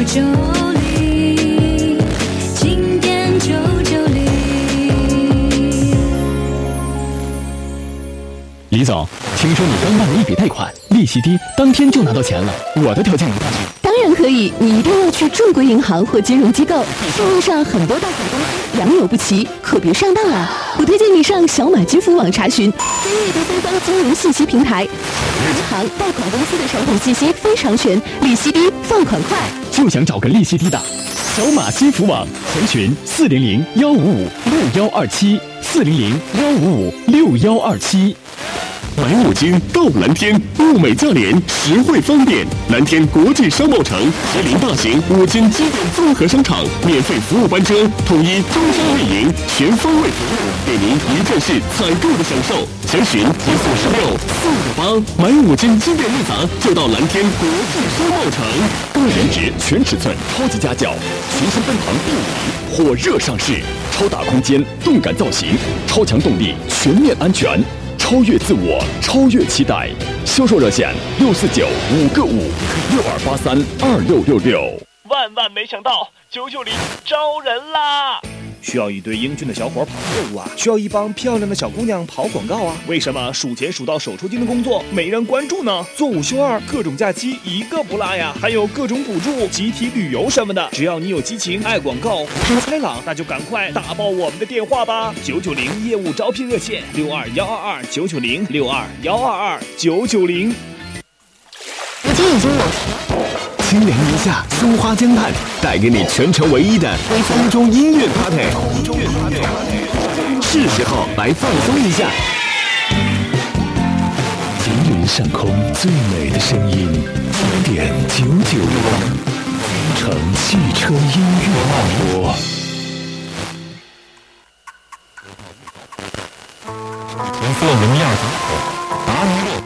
990，经典990。 李总，听说你刚办了一笔贷款，利息低，当天就拿到钱了，我的条件也下去。 当然可以，你一定要去正规银行或金融机构。市面上很多贷款公司良莠不齐，可别上当啊！我推荐你上小马金服网查询专业的三方金融信息平台，银行、贷款公司的产品信息非常全，利息低，放款快。 就想找个利息低的，小马金服网，详询400-155-6127，400-155-6127。买5金到蓝天，物美价廉，实惠方便。蓝天国际商贸城毗邻大型5金基点综合商场，免费服务班车，统一中山卫营，全方位服务，给您一站式采购的享受。详询146-458，买5金基点利杂就到蓝天国际商贸城。个人值全尺寸超级家轿，全新奔腾 B50火热上市，超大空间，动感造型，超强动力，全面安全。超越自我，超越期待。销售热线649-5个5，6283-2666。 万没想到，990招人啦！需要一堆英俊的小伙跑业务啊，需要一帮漂亮的小姑娘跑广告啊。为什么数钱数到手抽筋的工作没人关注呢？做5休2，各种假期一个不落呀，还有各种补助、集体旅游什么的。只要你有激情、爱广告、图开朗，那就赶快打爆我们的电话吧！990业务招聘热线62122-990，62122-990。 如今已经有清凉宁夏松花江畔，带给你全城唯一的风中音乐 party， 是时候来放松一下。吉林上空最美的声音，经典990，城汽车音乐漫播。 前4名样总统达尼洛